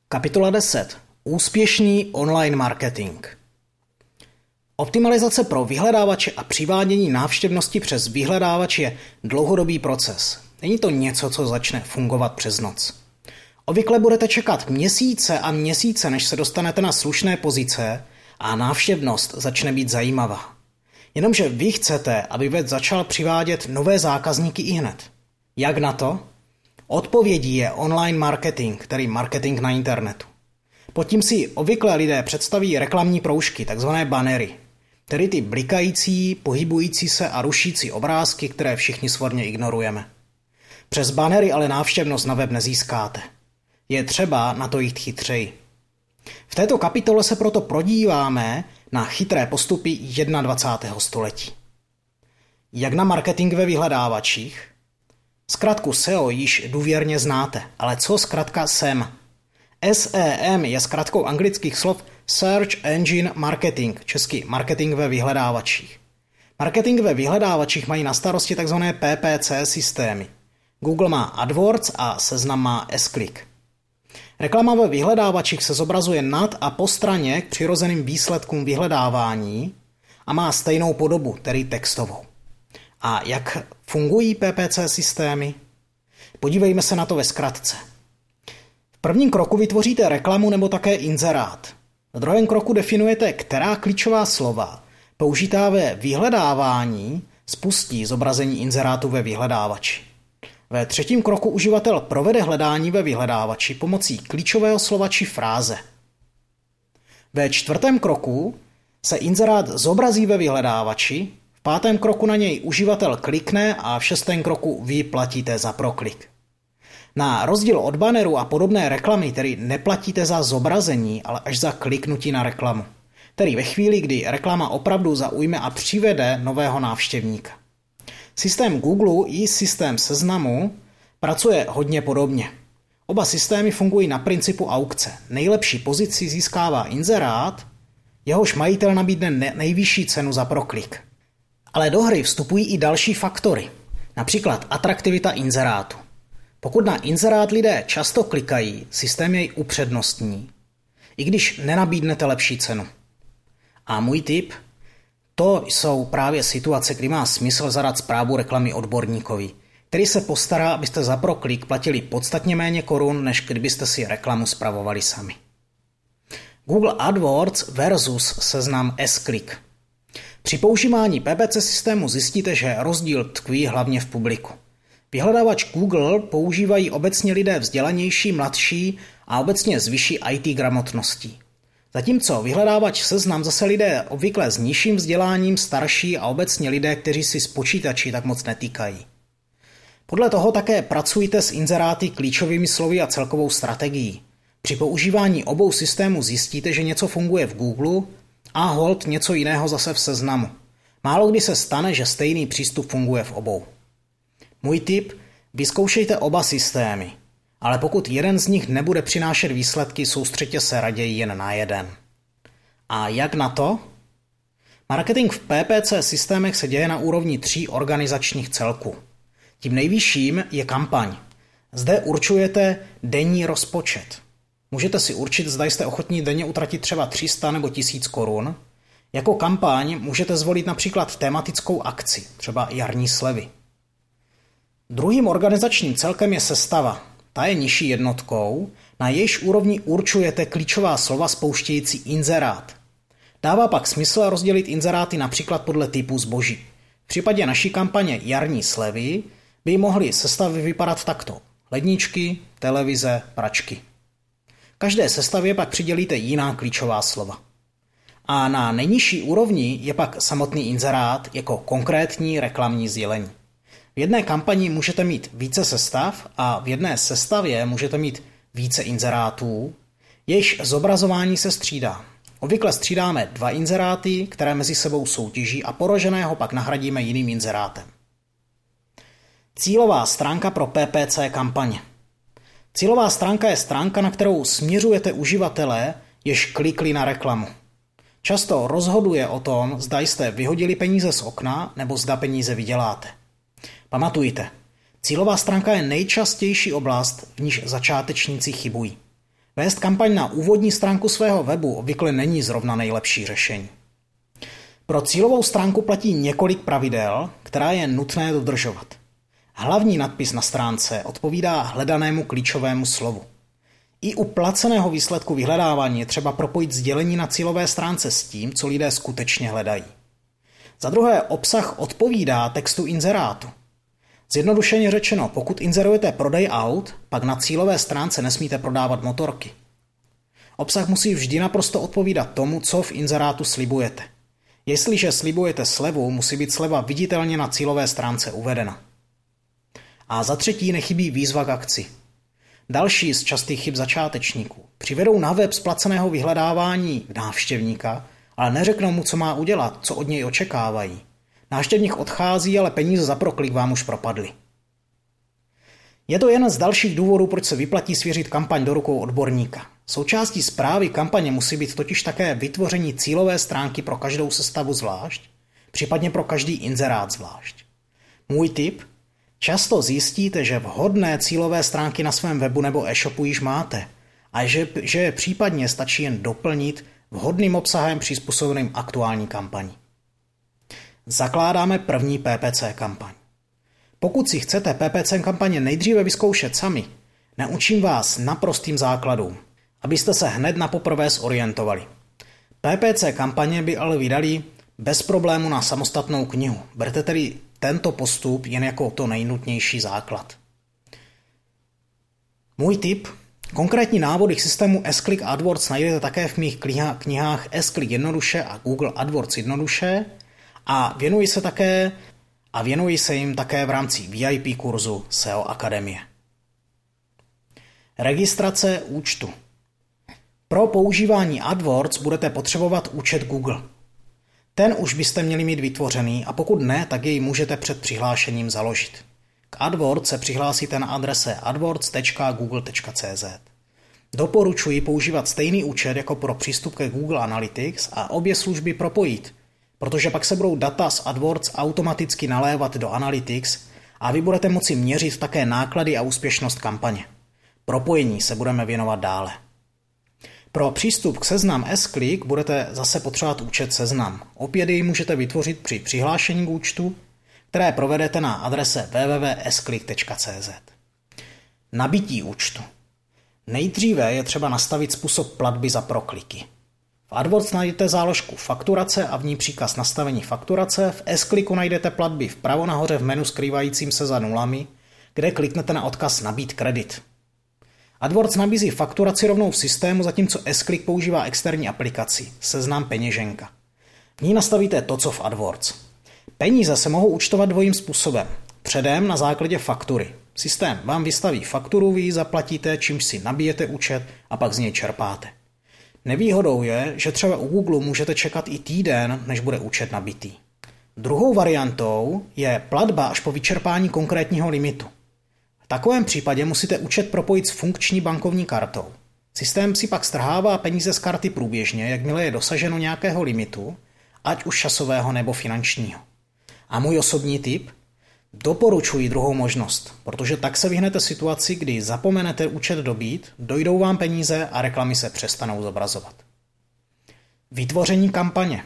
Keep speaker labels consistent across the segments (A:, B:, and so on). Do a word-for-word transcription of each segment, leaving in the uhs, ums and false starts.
A: Kapitola deset. Úspěšný online marketing. Optimalizace pro vyhledávače a přivádění návštěvnosti přes vyhledávač je dlouhodobý proces. Není to něco, co začne fungovat přes noc. Obvykle budete čekat měsíce a měsíce, než se dostanete na slušné pozice a návštěvnost začne být zajímavá. Jenomže vy chcete, aby web začal přivádět nové zákazníky ihned. Jak na to? Odpovědí je online marketing, tedy marketing na internetu. Pod tím si obvykle lidé představí reklamní proužky, takzvané bannery, tedy ty blikající, pohybující se a rušící obrázky, které všichni svorně ignorujeme. Přes bannery ale návštěvnost na web nezískáte. Je třeba na to jít chytřeji. V této kapitole se proto prodíváme na chytré postupy dvacátého prvního století. Jak na marketing ve vyhledávačích? Zkratku S E O již důvěrně znáte, ale co zkratka S E M? S E M je zkratkou anglických slov Search Engine Marketing, česky marketing ve vyhledávačích. Marketing ve vyhledávačích mají na starosti tzv. P P C systémy. Google má AdWords a Seznam má S-Click. Reklama ve vyhledávačích se zobrazuje nad a po straně k přirozeným výsledkům vyhledávání a má stejnou podobu, tedy textovou. A jak fungují P P C systémy? Podívejme se na to ve zkratce. V prvním kroku vytvoříte reklamu nebo také inzerát. V druhém kroku definujete, která klíčová slova použitá ve vyhledávání spustí zobrazení inzerátu ve vyhledávači. Ve třetím kroku uživatel provede hledání ve vyhledávači pomocí klíčového slova či fráze. Ve čtvrtém kroku se inzerát zobrazí ve vyhledávači, v pátém kroku na něj uživatel klikne a v šestém kroku vy platíte za proklik. Na rozdíl od banneru a podobné reklamy, tedy neplatíte za zobrazení, ale až za kliknutí na reklamu. Tedy ve chvíli, kdy reklama opravdu zaujme a přivede nového návštěvníka. Systém Google i systém Seznamu pracuje hodně podobně. Oba systémy fungují na principu aukce. Nejlepší pozici získává inzerát, jehož majitel nabídne nejvyšší cenu za proklik. Ale do hry vstupují i další faktory, například atraktivita inzerátu. Pokud na inzerát lidé často klikají, systém jej upřednostní, i když nenabídnete lepší cenu. A můj tip? To jsou právě situace, kdy má smysl zadat zprávu reklamy odborníkovi, který se postará, abyste za proklik platili podstatně méně korun, než kdybyste si reklamu spravovali sami. Google AdWords versus Seznam S-Click. Při používání P P C systému zjistíte, že rozdíl tkví hlavně v publiku. Vyhledávač Google používají obecně lidé vzdělanější, mladší a obecně s vyšší í té gramotností. Zatímco vyhledávač Seznam zase lidé obvykle s nižším vzděláním, starší a obecně lidé, kteří si s počítači tak moc netýkají. Podle toho také pracujte s inzeráty, klíčovými slovy a celkovou strategií. Při používání obou systémů zjistíte, že něco funguje v Google a holt něco jiného zase v Seznamu. Málo kdy se stane, že stejný přístup funguje v obou. Můj tip, vyzkoušejte oba systémy, ale pokud jeden z nich nebude přinášet výsledky, soustřeďte se raději jen na jeden. A jak na to? Marketing v P P C systémech se děje na úrovni tří organizačních celků. Tím nejvyšším je kampaň. Zde určujete denní rozpočet. Můžete si určit, zda jste ochotní denně utratit třeba tři sta nebo tisíc korun. Jako kampaň můžete zvolit například tematickou akci, třeba jarní slevy. Druhým organizačním celkem je sestava. Ta je nižší jednotkou, na jejíž úrovni určujete klíčová slova spouštějící inzerát. Dává pak smysl rozdělit inzeráty například podle typu zboží. V případě naší kampaně jarní slevy by mohly sestavy vypadat takto. Ledničky, televize, pračky. Každé sestavě pak přidělíte jiná klíčová slova. A na nejnižší úrovni je pak samotný inzerát jako konkrétní reklamní sdělení. V jedné kampani můžete mít více sestav a v jedné sestavě můžete mít více inzerátů, jejichž zobrazování se střídá. Obvykle střídáme dva inzeráty, které mezi sebou soutěží a poroženého pak nahradíme jiným inzerátem. Cílová stránka pro P P C kampaně. Cílová stránka je stránka, na kterou směřujete uživatele, jež klikli na reklamu. Často rozhoduje o tom, zda jste vyhodili peníze z okna nebo zda peníze vyděláte. Pamatujte, cílová stránka je nejčastější oblast, v níž začátečníci chybují. Vést kampaň na úvodní stránku svého webu obvykle není zrovna nejlepší řešení. Pro cílovou stránku platí několik pravidel, která je nutné dodržovat. Hlavní nadpis na stránce odpovídá hledanému klíčovému slovu. I u placeného výsledku vyhledávání je třeba propojit sdělení na cílové stránce s tím, co lidé skutečně hledají. Za druhé, obsah odpovídá textu inzerátu. Zjednodušeně řečeno, pokud inzerujete prodej aut, pak na cílové stránce nesmíte prodávat motorky. Obsah musí vždy naprosto odpovídat tomu, co v inzerátu slibujete. Jestliže slibujete slevu, musí být sleva viditelně na cílové stránce uvedena. A za třetí nechybí výzva k akci. Další z častých chyb začátečníků. Přivedou na web z placeného vyhledávání návštěvníka, ale neřeknou mu, co má udělat, co od něj očekávají. Návštěvník odchází, ale peníze za proklik vám už propadly. Je to jeden z dalších důvodů, proč se vyplatí svěřit kampaň do rukou odborníka. Součástí správy kampaně musí být totiž také vytvoření cílové stránky pro každou sestavu zvlášť, případně pro každý inzerát zvlášť. Můj tip? Často zjistíte, že vhodné cílové stránky na svém webu nebo e-shopu již máte a že, že je případně stačí jen doplnit vhodným obsahem přizpůsobeným aktuální kampani. Zakládáme první P P C kampaň. Pokud si chcete P P C kampaně nejdříve vyzkoušet sami, naučím vás naprostým základům, abyste se hned na poprvé zorientovali. P P C kampaně by ale vydali bez problému na samostatnou knihu. Berte tedy tento postup jen jako to nejnutnější základ. Můj tip? Konkrétní návody k systému S-Click AdWords najdete také v mých knihách S-Click jednoduše a Google AdWords jednoduše a věnuji se také a věnuji se jim také v rámci V I P kurzu S E O Akademie. Registrace účtu. Pro používání AdWords budete potřebovat účet Google. Ten už byste měli mít vytvořený a pokud ne, tak jej můžete před přihlášením založit. K AdWords se přihlásíte na adrese adwords tečka google tečka cé zet. Doporučuji používat stejný účet jako pro přístup ke Google Analytics a obě služby propojit, protože pak se budou data z AdWords automaticky nalévat do Analytics a vy budete moci měřit také náklady a úspěšnost kampaně. Propojení se budeme věnovat dále. Pro přístup k Seznam S-Click budete zase potřebovat účet Seznam. Opět jej můžete vytvořit při přihlášení k účtu, které provedete na adrese w w w tečka s click tečka cé zet. Nabití účtu. Nejdříve je třeba nastavit způsob platby za prokliky. V AdWords najdete záložku fakturace a v ní příkaz nastavení fakturace. V S-Clicku najdete platby vpravo nahoře v menu skrývajícím se za nulami, kde kliknete na odkaz Nabít kredit. AdWords nabízí fakturaci rovnou v systému, zatímco S-Click používá externí aplikaci Seznam peněženka. V ní nastavíte to, co v AdWords. Peníze se mohou účtovat dvojím způsobem. Předem na základě faktury. Systém vám vystaví fakturu, vy ji zaplatíte, čímž si nabijete účet a pak z něj čerpáte. Nevýhodou je, že třeba u Google můžete čekat i týden, než bude účet nabitý. Druhou variantou je platba až po vyčerpání konkrétního limitu. V takovém případě musíte účet propojit s funkční bankovní kartou. Systém si pak strhává peníze z karty průběžně, jakmile je dosaženo nějakého limitu, ať už časového nebo finančního. A můj osobní tip? Doporučuji druhou možnost, protože tak se vyhnete situaci, kdy zapomenete účet dobít, dojdou vám peníze a reklamy se přestanou zobrazovat. Vytvoření kampaně.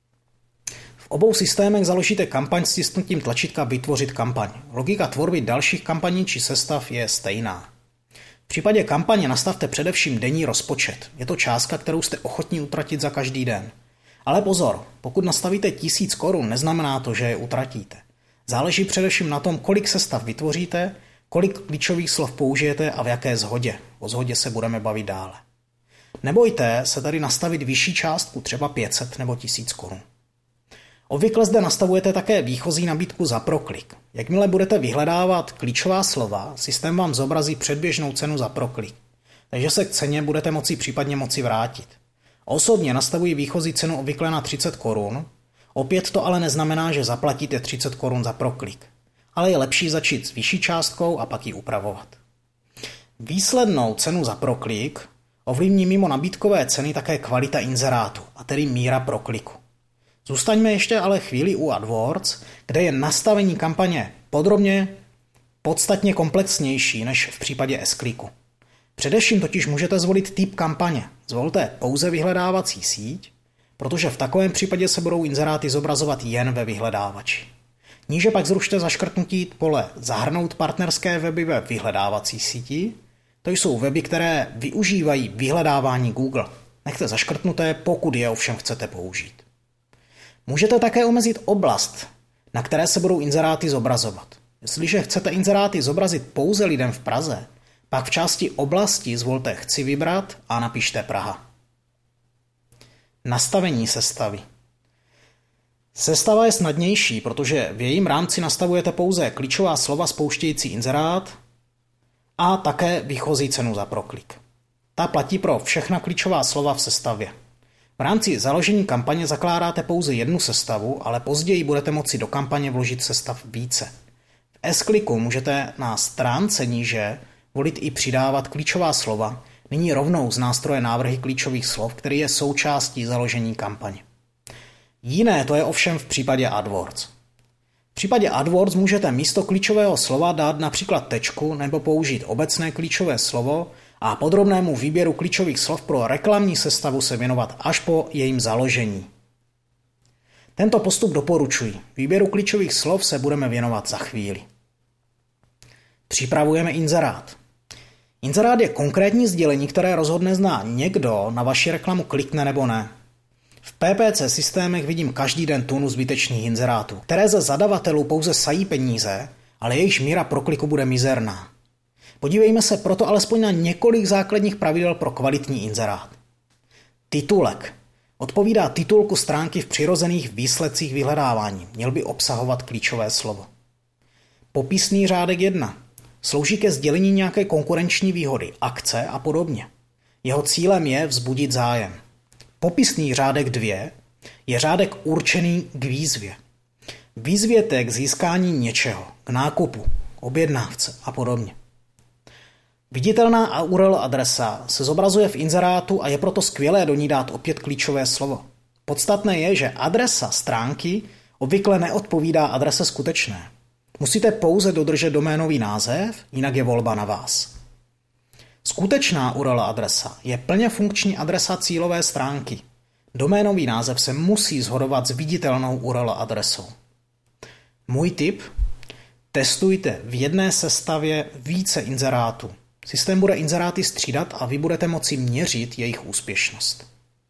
A: V obou systémech založíte kampaň s stisknutím tlačítka Vytvořit kampaň. Logika tvorby dalších kampaní či sestav je stejná. V případě kampaně nastavte především denní rozpočet. Je to částka, kterou jste ochotní utratit za každý den. Ale pozor, pokud nastavíte tisíc korun, neznamená to, že je utratíte. Záleží především na tom, kolik sestav vytvoříte, kolik klíčových slov použijete a v jaké shodě. O shodě se budeme bavit dále. Nebojte se tady nastavit vyšší částku, třeba pět set nebo tisíc korun. Obvykle zde nastavujete také výchozí nabídku za proklik. Jakmile budete vyhledávat klíčová slova, systém vám zobrazí předběžnou cenu za proklik, takže se k ceně budete moci případně moci vrátit. Osobně nastavuji výchozí cenu obvykle na třicet korun, opět to ale neznamená, že zaplatíte třicet korun za proklik, ale je lepší začít s vyšší částkou a pak ji upravovat. Výslednou cenu za proklik ovlivní mimo nabídkové ceny také kvalita inzerátu, a tedy míra prokliku. Zůstaňme ještě ale chvíli u AdWords, kde je nastavení kampaně podrobně podstatně komplexnější než v případě S-Clicku. Především totiž můžete zvolit typ kampaně. Zvolte pouze vyhledávací síť, protože v takovém případě se budou inzeráty zobrazovat jen ve vyhledávači. Níže pak zrušte zaškrtnutí pole Zahrnout partnerské weby ve vyhledávací síti. To jsou weby, které využívají vyhledávání Google. Nechte zaškrtnuté, pokud je ovšem chcete použít. Můžete také omezit oblast, na které se budou inzeráty zobrazovat. Jestliže chcete inzeráty zobrazit pouze lidem v Praze, pak v části oblasti zvolte Chci vybrat a napište Praha. Nastavení sestavy. Sestava je snadnější, protože v jejím rámci nastavujete pouze klíčová slova spouštějící inzerát a také výchozí cenu za proklik. Ta platí pro všechna klíčová slova v sestavě. V rámci založení kampaně zakládáte pouze jednu sestavu, ale později budete moci do kampaně vložit sestav více. V S-kliku můžete na stránce níže volit i přidávat klíčová slova, nyní rovnou z nástroje návrhy klíčových slov, který je součástí založení kampaně. Jiné to je ovšem v případě AdWords. V případě AdWords můžete místo klíčového slova dát například tečku nebo použít obecné klíčové slovo a podrobnému výběru klíčových slov pro reklamní sestavu se věnovat až po jejím založení. Tento postup doporučuji. Výběru klíčových slov se budeme věnovat za chvíli. Připravujeme inzerát. Inzerát je konkrétní sdělení, které rozhodne, zda někdo na vaši reklamu klikne nebo ne. V P P C systémech vidím každý den tunu zbytečných inzerátů, které ze zadavatelů pouze sají peníze, ale jejichž míra prokliku bude mizerná. Podívejme se proto alespoň na několik základních pravidel pro kvalitní inzerát. Titulek. Odpovídá titulku stránky v přirozených výsledcích vyhledávání. Měl by obsahovat klíčové slovo. Popisný řádek jedna. Slouží ke sdělení nějaké konkurenční výhody, akce a podobně. Jeho cílem je vzbudit zájem. Popisný řádek dvě je řádek určený k výzvě. Výzvěte k získání něčeho, k nákupu, objednávce a podobně. Viditelná U R L adresa se zobrazuje v inzerátu a je proto skvělé do ní dát opět klíčové slovo. Podstatné je, že adresa stránky obvykle neodpovídá adrese skutečné. Musíte pouze dodržet doménový název, jinak je volba na vás. Skutečná U R L adresa je plně funkční adresa cílové stránky. Doménový název se musí shodovat s viditelnou U R L adresou. Můj tip? Testujte v jedné sestavě více inzerátů. Systém bude inzeráty střídat a vy budete moci měřit jejich úspěšnost.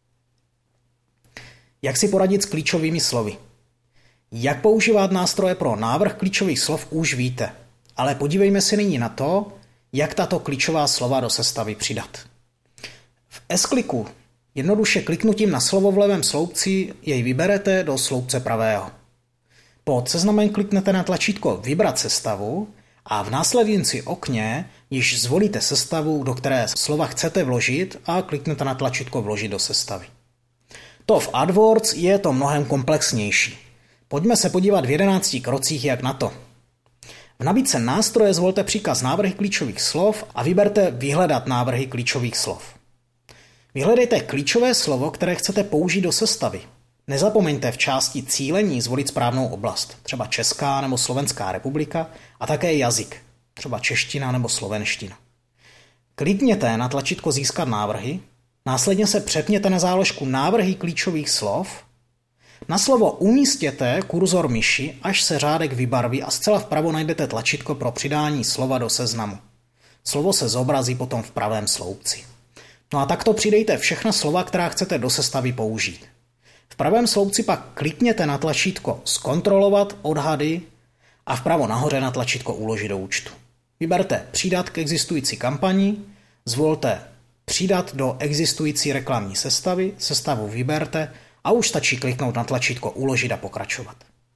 A: Jak si poradit s klíčovými slovy? Jak používat nástroje pro návrh klíčových slov už víte, ale podívejme se nyní na to, jak tato klíčová slova do sestavy přidat. V S-kliku jednoduše kliknutím na slovo v levém sloupci jej vyberete do sloupce pravého. Pod seznamem kliknete na tlačítko Vybrat sestavu a v následující okně již zvolíte sestavu, do které slova chcete vložit a kliknete na tlačítko Vložit do sestavy. To v AdWords je to mnohem komplexnější. Pojďme se podívat v jedenácti krocích, jak na to. V nabídce nástroje zvolte příkaz návrhy klíčových slov a vyberte Vyhledat návrhy klíčových slov. Vyhledejte klíčové slovo, které chcete použít do sestavy. Nezapomeňte v části cílení zvolit správnou oblast, třeba Česká nebo Slovenská republika, a také jazyk, třeba čeština nebo slovenština. Klikněte na tlačítko Získat návrhy, následně se přepněte na záložku Návrhy klíčových slov. Na slovo umístěte kurzor myši, až se řádek vybarví a zcela vpravo najdete tlačítko pro přidání slova do seznamu. Slovo se zobrazí potom v pravém sloupci. No a takto přidejte všechna slova, která chcete do sestavy použít. V pravém sloupci pak klikněte na tlačítko Zkontrolovat odhady a vpravo nahoře na tlačítko Uložit do účtu. Vyberte Přidat k existující kampani, zvolte Přidat do existující reklamní sestavy, sestavu vyberte a už stačí kliknout na tlačítko Uložit a pokračovat.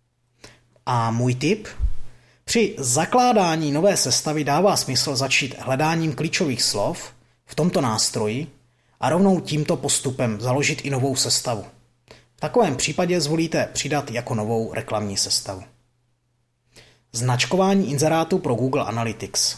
A: A můj tip? Při zakládání nové sestavy dává smysl začít hledáním klíčových slov v tomto nástroji a rovnou tímto postupem založit i novou sestavu. V takovém případě zvolíte Přidat jako novou reklamní sestavu. Značkování inzerátu pro Google Analytics.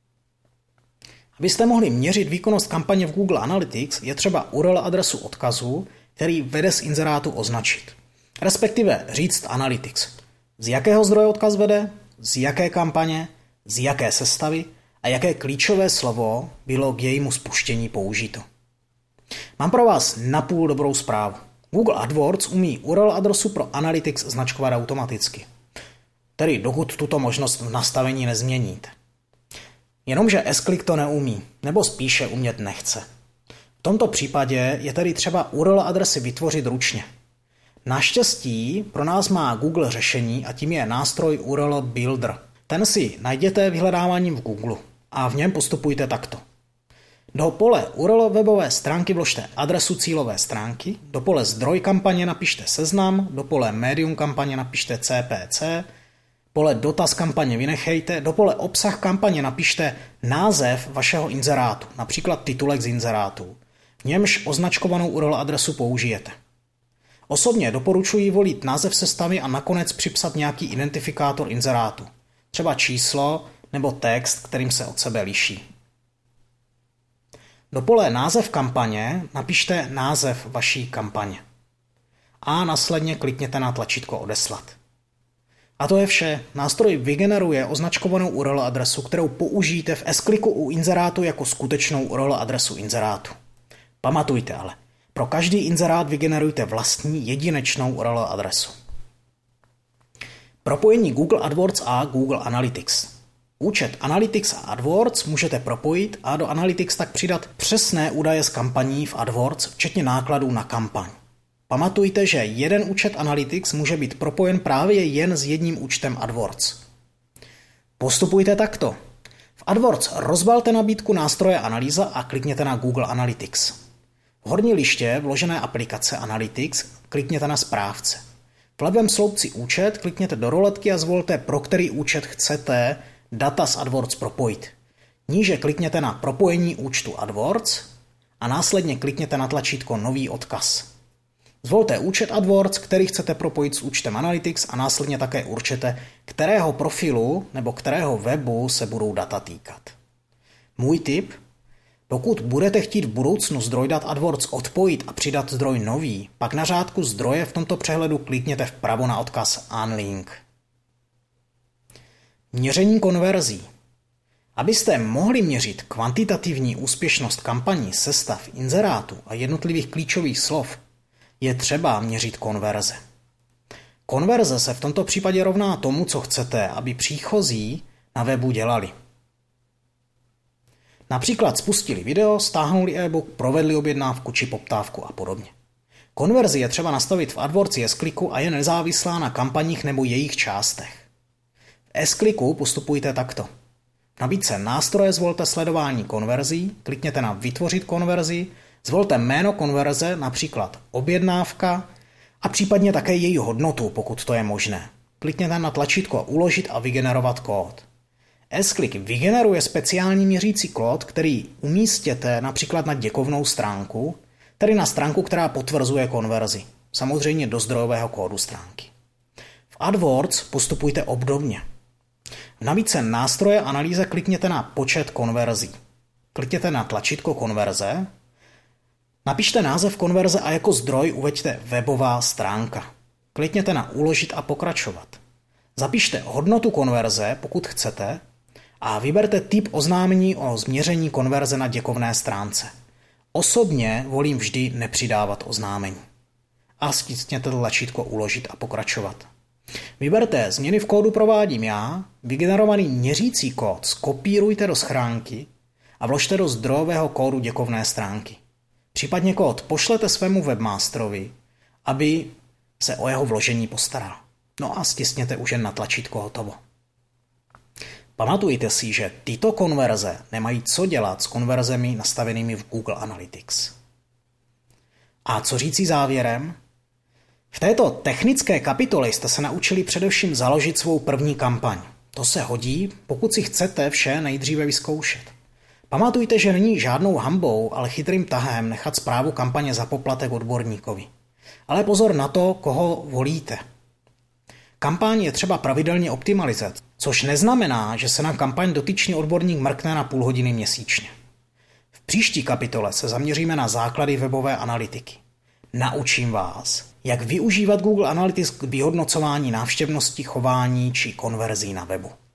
A: Abyste mohli měřit výkonnost kampaně v Google Analytics, je třeba U R L adresu odkazu, který vede z inzerátu, označit. Respektive říct Analytics. Z jakého zdroje odkaz vede, z jaké kampaně, z jaké sestavy a a jaké klíčové slovo bylo k jejímu spuštění použito. Mám pro vás napůl dobrou zprávu. Google AdWords umí U R L adresu pro Analytics značkovat automaticky. Tedy dokud tuto možnost v nastavení nezměníte. Jenomže S-Click to neumí, nebo spíše umět nechce. V tomto případě je tedy třeba U R L adresy vytvořit ručně. Naštěstí pro nás má Google řešení a tím je nástroj U R L Builder. Ten si najděte vyhledáváním v Google a v něm postupujte takto. Do pole U R L webové stránky vložte adresu cílové stránky, do pole zdroj kampaně napište seznam, do pole médium kampaně napište C P C, pole dotaz kampaně vynechejte, do pole obsah kampaně napište název vašeho inzerátu, například titulek z inzerátu. V němž označkovanou U R L adresu použijete. Osobně doporučuji volit název sestavy a nakonec připsat nějaký identifikátor inzerátu, třeba číslo nebo text, kterým se od sebe liší. Do pole název kampaně napište název vaší kampaně a následně klikněte na tlačítko odeslat. A to je vše. Nástroj vygeneruje označkovanou U R L adresu, kterou použijete v S-Clicku u inzerátu jako skutečnou U R L adresu inzerátu. Pamatujte ale, pro každý inzerát vygenerujte vlastní jedinečnou U R L adresu. Propojení Google AdWords a Google Analytics. Účet Analytics a AdWords můžete propojit a do Analytics tak přidat přesné údaje z kampaní v AdWords, včetně nákladů na kampaň. Pamatujte, že jeden účet Analytics může být propojen právě jen s jedním účtem AdWords. Postupujte takto. V AdWords rozbalte nabídku nástroje Analýza a klikněte na Google Analytics. V horní liště vložené aplikace Analytics klikněte na správce. V levém sloupci účet klikněte do roletky a zvolte, pro který účet chcete data z AdWords propojit. Níže klikněte na propojení účtu AdWords a následně klikněte na tlačítko Nový odkaz. Zvolte účet AdWords, který chcete propojit s účtem Analytics a následně také určete, kterého profilu nebo kterého webu se budou data týkat. Můj tip: pokud budete chtít v budoucnu zdroj dat AdWords odpojit a přidat zdroj nový, pak na řádku zdroje v tomto přehledu klikněte vpravo na odkaz Unlink. Měření konverzí. Abyste mohli měřit kvantitativní úspěšnost kampaní, sestav, inzerátů a jednotlivých klíčových slov, je třeba měřit konverze. Konverze se v tomto případě rovná tomu, co chcete, aby příchozí na webu dělali. Například spustili video, stáhnuli e-book, provedli objednávku či poptávku a podobně. Konverzi je třeba nastavit v AdWords S-Clicku a je nezávislá na kampaních nebo jejich částech. V S-Clicku postupujte takto. V nabídce nástroje zvolte sledování konverzí, klikněte na Vytvořit konverzi, zvolte jméno konverze, například objednávka, a případně také její hodnotu, pokud to je možné. Klikněte na tlačítko Uložit a vygenerovat kód. S-Click vygeneruje speciální měřící kód, který umístěte například na děkovnou stránku, tedy na stránku, která potvrzuje konverzi, samozřejmě do zdrojového kódu stránky. V AdWords postupujte obdobně. V nabídce nástroje Analýza klikněte na Počet konverzí. Klikněte na tlačítko Konverze, napište název konverze a jako zdroj uveďte webová stránka. Klikněte na Uložit a pokračovat. Zapište hodnotu konverze, pokud chcete, a vyberte typ oznámení o změření konverze na děkovné stránce. Osobně volím vždy nepřidávat oznámení. A stiskněte tlačítko Uložit a pokračovat. Vyberte Změny v kódu provádím já, vygenerovaný měřící kód skopírujte do schránky a vložte do zdrojového kódu děkovné stránky. Případně kód pošlete svému webmasterovi, aby se o jeho vložení postaral. No a stiskněte už jen na tlačítko Hotovo. Pamatujte si, že tyto konverze nemají co dělat s konverzemi nastavenými v Google Analytics. A co říci závěrem? V této technické kapitole jste se naučili především založit svou první kampaň. To se hodí, pokud si chcete vše nejdříve vyzkoušet. Pamatujte, že není žádnou hanbou, ale chytrým tahem nechat správu kampaně za poplatek odborníkovi. Ale pozor na to, koho volíte. Kampaň je třeba pravidelně optimalizovat, což neznamená, že se na kampaň dotyčný odborník mrkne na půl hodiny měsíčně. V příští kapitole se zaměříme na základy webové analytiky. Naučím vás, jak využívat Google Analytics k vyhodnocování návštěvnosti, chování či konverzí na webu.